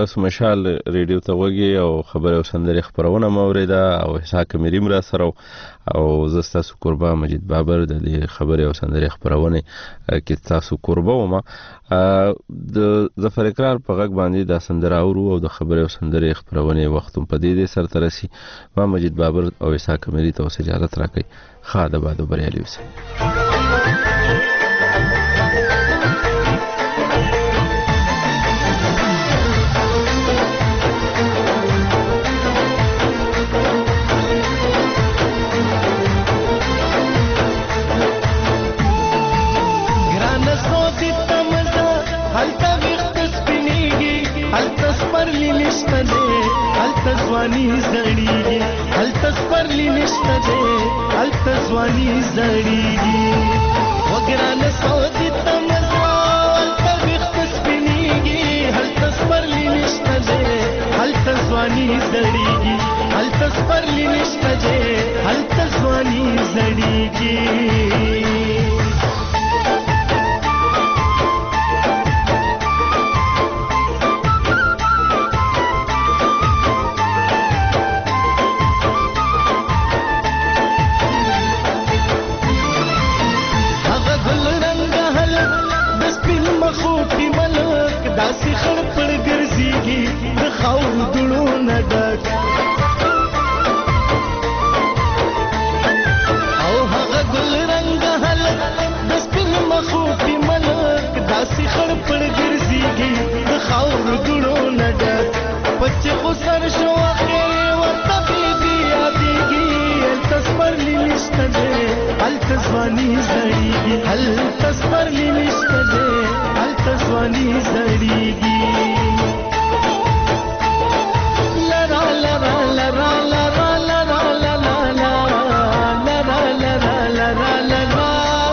تاسو مشال ریډیو ته وګورئ او خبره او سندري خبرونه موریده او اسحاق مریم را سره او زه تاسو قربا مجید بابر د خبره او سندري خبرونه کې تاسو قربا ومه د ظفر اقرار په غږ باندې د سندره او د خبره او سندري خبرونه وختم په دې سر ترسي ما مجید بابر او اسحاق مریم ته اجازه راکړي خاده بادو بریالي وسه التزوانی زړیږي التزپرلی نشته ده التزوانی زړیږي وګران سعودي تمزا التبخت سپینیږي التزپرلی نشته ده التزوانی زړیږي التزپرلی نشته ده التزوانی زړیږي داسې خړ پړ ګرځيږي د خاور دړو نه ډک او هغه ګل رنگ هلک د سپین مخو په ملک داسې خړ پړ ګرځيږي د خاور دړو نه ډک پچ خو سر شو اخر ورته بي یادېږي التسپرلی نشته ده التزوانی زړیږي التسپرلی نشته ده التزوانی زړیږي لرا لرا لرا لرا لرا لرا لرا لرا لرا لرا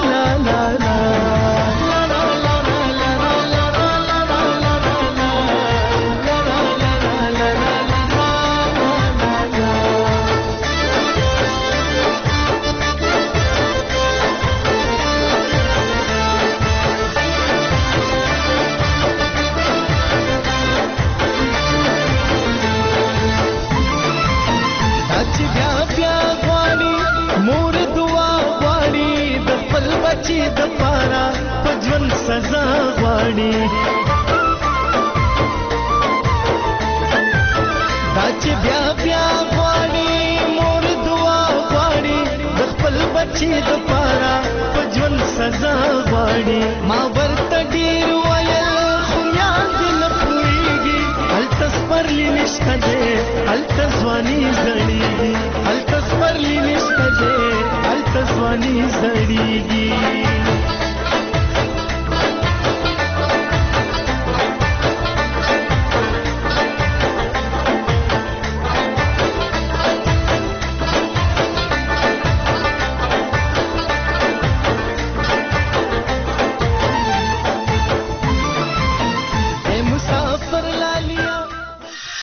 چې د پارا پجون سزا غواړي دا چې بیا بیا غواړي مور دعا غواړي د خپل بچي د پارا پجون سزا غواړي ما ورته ډیر ویل خو یاد نه پوهیږي التسپرلی نشته ده التزوانی زړیږي التسپرلی نشته ده التزوانی زړیږي